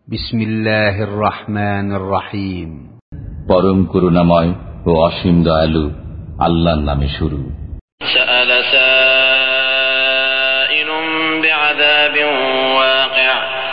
বিসমিল্লাহির রহমানির রহিম। পরম করুণাময় ও অসীম দয়ালু আল্লাহর নামে শুরু। سأل سائل بعذاب واقع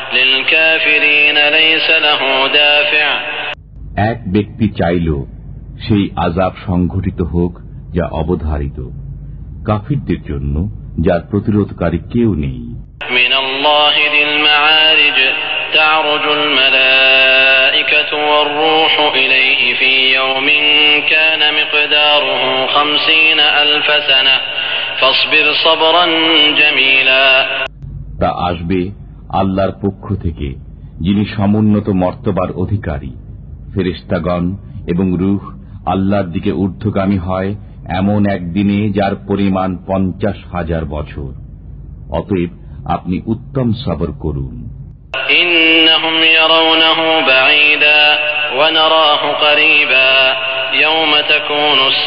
للكافرين ليس له دافع। এক ব্যক্তি চাইল সেই আযাব সংঘটিত হোক যা অবধারিত, কাফিরদের জন্য যার প্রতিরোধকারী কেউ নেই। মিনাল্লাহি যিল মাআরিজ তা'রুজুল মালায়েকাতু ওয়ার রূহু ইলাইহি ফি ইয়াওমিন কানা মিকদারুহু 50000 সানাহ ফাসবির সাবরান জামিলা। তা আসবে আল্লাহর পক্ষ থেকে, যিনি সমুন্নত মর্তবার অধিকারী। ফেরেশতাগণ এবং রূহ আল্লাহর দিকে ঊর্ধ্বগামী হয় এমন একদিনে যার পরিমাণ 50,000 বছর। অতএব আপনি উত্তম সবর করুন। ইন্নাহুম ইয়ারাউনাহু বাঈদা ওয়া নারাহু করিবা ইয়াওমা তাকুনুস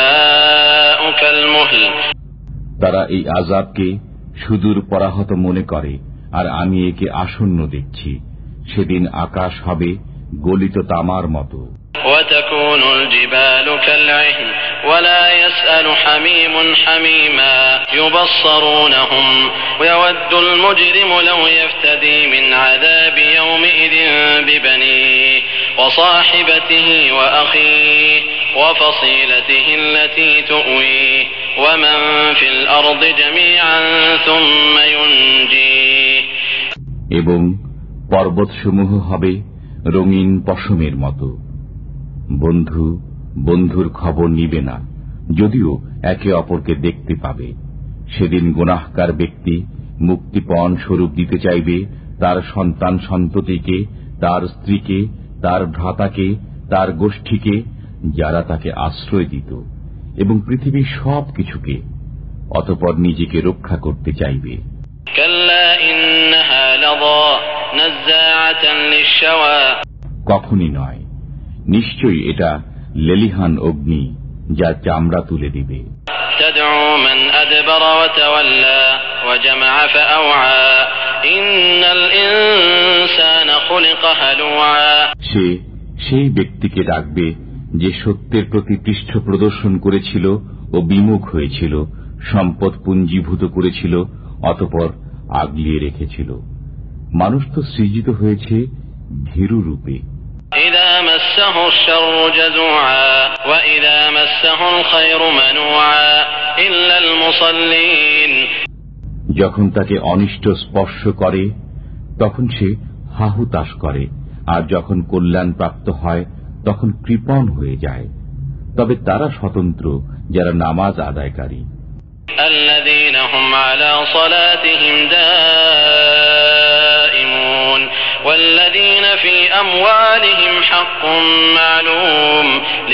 সামাউ কালমুহল। তারা এই আযাবকে সুদূর পরাহত মনে করে, আর আমি একে আসন্ন দেখছি। সেদিন আকাশ হবে গলিত তামার মতো। وتكون الجبال كالعهن ولا يسأل حميم حميما يبصرونهم ويود المجرم لو يفتدي من عذاب يومئذ ببنيه وصاحبته وأخيه وفصيلته التي تؤويه ومن في الأرض جميعا ثم ينجيه। এবং পর্বতসমূহ হবে রঙিন পশমের মতো। বন্ধু বন্ধুর খবর নিবে না, যদিও একে অপরকে দেখতে পাবে। সেদিন গুনাহগার ব্যক্তি মুক্তিপণ স্বরূপ দিতে চাইবে তার সন্তান সন্ততিকে, তার স্ত্রীকে, তার ভ্রাতাকে, তার গোষ্ঠীকে, যারা তাকে আশ্রয় দিত, এবং পৃথিবীর সব কিছুকে। অতঃপর নিজেকে রক্ষা করতে চাইবে। কখনই নয়, নিশ্চয়ই এটা লেলিহান অগ্নি যা চামড়া তুলে দিবে। সে সেই ব্যক্তিকে ডাকবে যে সত্যের প্রতি পৃষ্ঠ প্রদর্শন করেছিল ও বিমুখ হয়েছিল, সম্পদ পুঞ্জীভূত করেছিল, অতঃপর আগলিয়ে রেখেছিল। মানুষ তো সৃজিত হয়েছে ভীরু রূপে। إذا مسه الشر جزوعا وإذا مسه الخير منوعا إلا المصلين। যখন তাকে অনিষ্ট স্পর্শ করে তখন সে হাহুতাশ করে, আর যখন কল্যাণ প্রাপ্ত হয় তখন কৃপণ হয়ে যায়। তবে তারা স্বতন্ত্র যারা নামাজ আদায়কারী। الذين هم على صلاتهم دائمون والذين في أموالهم حق معلوم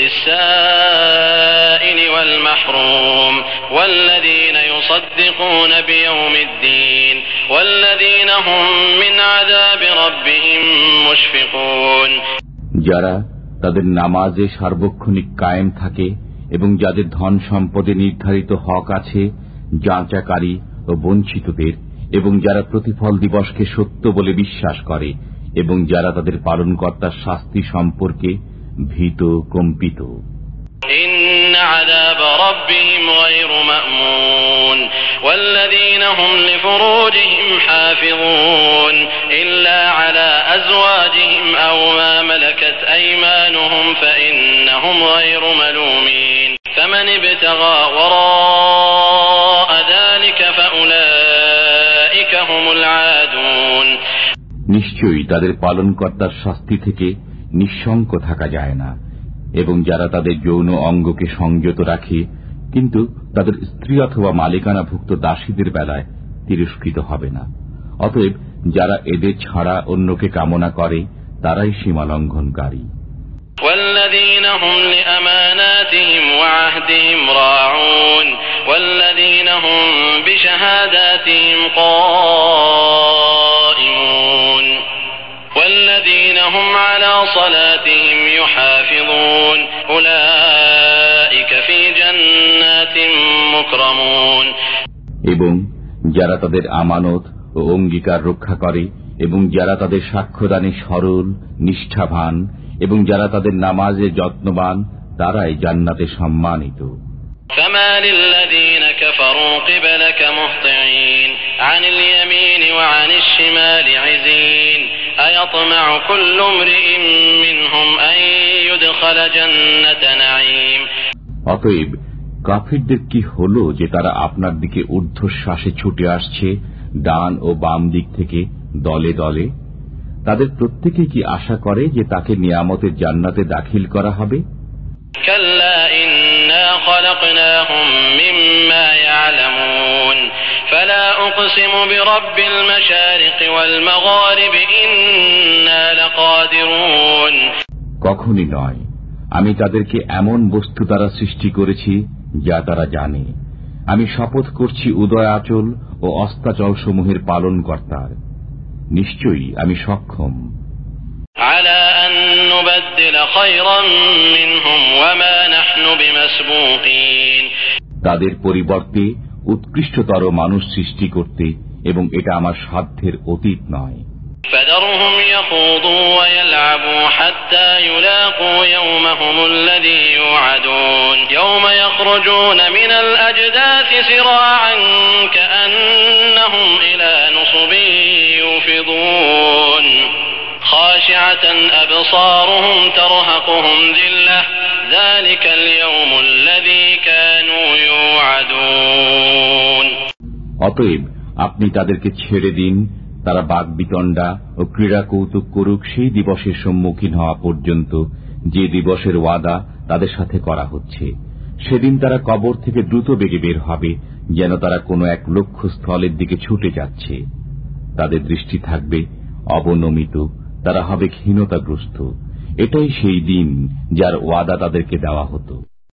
للسائل والمحروم والذين يصدقون بيوم الدين والذين هم من عذاب ربهم مشفقون। যারা তাদের নামাজে সার্বক্ষণিক কায়েম থাকে এবং যাদের ধন সম্পদে নির্ধারিত হক আছে, যাচাকারী ও বঞ্চিতদের, এবং যারা প্রতিফল দিবসকে সত্য বলে বিশ্বাস করে, এবং যারা তাদের পালনকর্তার শাস্তি সম্পর্কে ভীত কম্পিত। ইন্না আযাব রাব্বিহিম গায়রু মা'মুন ওয়াল্লাযীনা হুম লিফুরুজিহিম হাফিযুন ইল্লা আলা আযওয়াজিহিম আও মা মালাকাত আইমানুহুম ফাইন্নাহুম গায়রু মালুমিন ফামান ইবতাগা ওয়ারা'a যালিকা ফাউলাইকা হুমুল আদুন। নিশ্চয়ই তাদের পালনকর্তার শাস্তি থেকে নিঃশঙ্ক থাকা যায় না, এবং যারা তাদের যৌন অঙ্গকে সংযত রাখে কিন্তু তাদের স্ত্রী অথবা মালিকানাভুক্ত দাসীদের বেলায় তিরস্কৃত হবে না। অতএব যারা এদের ছাড়া অন্যকে কামনা করে তারাই সীমালঙ্ঘনকারী। والذين هم لأماناتهم وعهدهم راعون والذين هم بشهاداتهم قائمون والذين هم على صلاتهم يحافظون أولئك في جنات مكرمون। এবং যারা তাদের আমানত ও অঙ্গীকার রক্ষা করে এবং যারা তাদের সাক্ষ্যদানে সরল, নিষ্ঠাবান এবং যারা তাদের নামাজে যত্নবান, তারাই জান্নাতে সম্মানিত। فما للذين كفروا قبلك مهطعين عن اليمين وعن الشمال عزين أيطمع كل امرئ منهم أن يدخل جنة نعيم। অতএব কাফিরদের কি হল যে তারা আপনার দিকে ঊর্ধ্বশ্বাসে ছুটে আসছে ডান ও বাম দিক থেকে দলে দলে? তাদের প্রত্যেকে কি আশা করে যে তাকে নিয়ামতের জান্নাতে দাখিল করা হবে? كلا إنا خلقناهم مما يعلمون فلا أقسم برب المشارق والمغارب إنا لقادرون। কখনই নয়, আমি তাদেরকে এমন বস্তু দ্বারা সৃষ্টি করেছি যা তারা জানে। আমি শপথ করছি উদয়াচল ও অস্তাচল সমূহের পালন কর্তার, নিশ্চয়ই আমি সক্ষম। على أن نبدل خيرا منهم وما نحن بمسبوقين। তাদের পরিবর্তে উৎকৃষ্টতর মানুষ সৃষ্টি করতে, এবং এটা আমার সাধ্যের অতীত নয়। فذرهم يخوضوا ويلعبوا حتى يلاقوا يومهم الذي يوعدون يوم يخرجون من الأجداث سراعا كأنهم إلى نصب يوفضون خاشعة أبصارهم ترهقهم ذلة ذلك اليوم الذي كانوا يوعدون। অতএব আপনি তাদেরকে ছেড়ে দিন, তারা বাকবিতণ্ডা ও ক্রীড়া কৌতুক করুক সেই দিবসের সম্মুখীন হওয়া পর্যন্ত, যে দিবসের ওয়াদা তাদের সাথে করা হচ্ছে। সেদিন তারা কবর থেকে দ্রুত বেগে বের হবে, যেন তারা কোনো এক লক্ষ্যস্থলের দিকে ছুটে যাচ্ছে। তাদের দৃষ্টি থাকবে অবনমিত, তারা হবে ক্ষীণতাগ্রস্ত। এটাই সেই দিন যার ওয়াদা তাদেরকে দেওয়া হতো।